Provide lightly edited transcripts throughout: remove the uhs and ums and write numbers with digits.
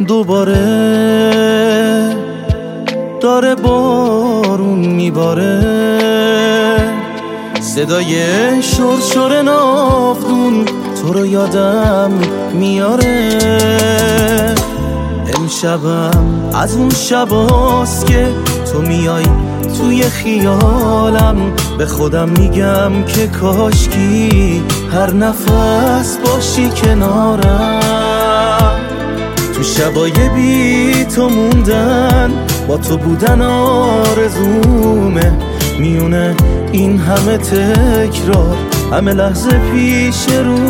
دوباره داره بارون میباره، صدای شرشر ناودون تو رو یادم میاره. امشبم از اون شباست که تو میای توی خیالم، به خودم میگم که کاشکی هر نفس باشی کنارم. تو شبای بی تو موندن، با تو بودن آرزومه، میونه این همه تکرار همه لحظه پیش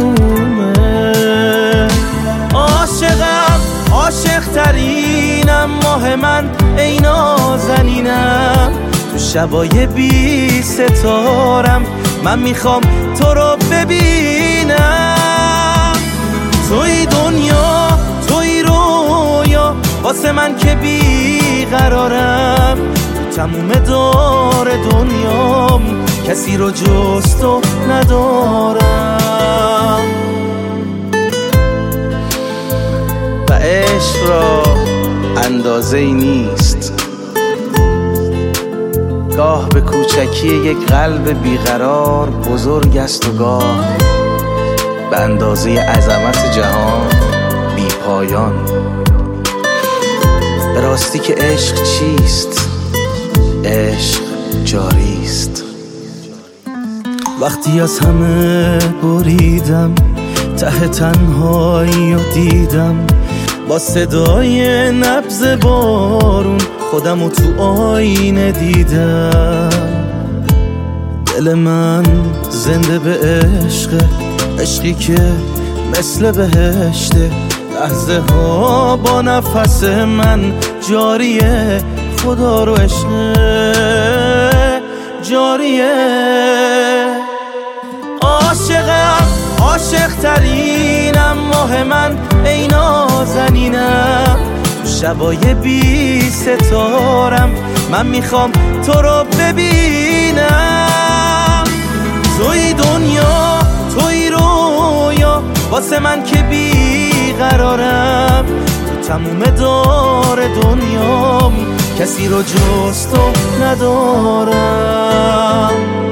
رومه. عاشقم عاشق ترینم، ماه من ای نازنینم، تو شبای بی ستارم من میخوام تو رو ببینم. توی دنیا توی رویا واسه من که بی قرارم، تو تموم دار دنیام کسی رو جز تو ندارم. و عشق را اندازه ای نیست، گاه به کوچکی یک قلب بیقرار بزرگ است و گاه به اندازه عظمت جهان بی پایان. به راستی که عشق چیست؟ عشق جاری است. وقتی از همه بریدم، ته تنهایی رو دیدم، با صدای نبض بارون خودمو تو آینه دیدم. دل من زنده به عشقه، عشقی که مثل بهشته، لحظه ها با نفس من جاریه، خدا رو عشقه جاریه. عاشقم عاشق ترینم، ماه من ای نازنینم، تو شبای بی ستارم من میخوام تو رو ببینم. توی دنیا توی رویا واسه من که بی قرارم، تو تموم دار دنیام کسی رو جز تو ندارم.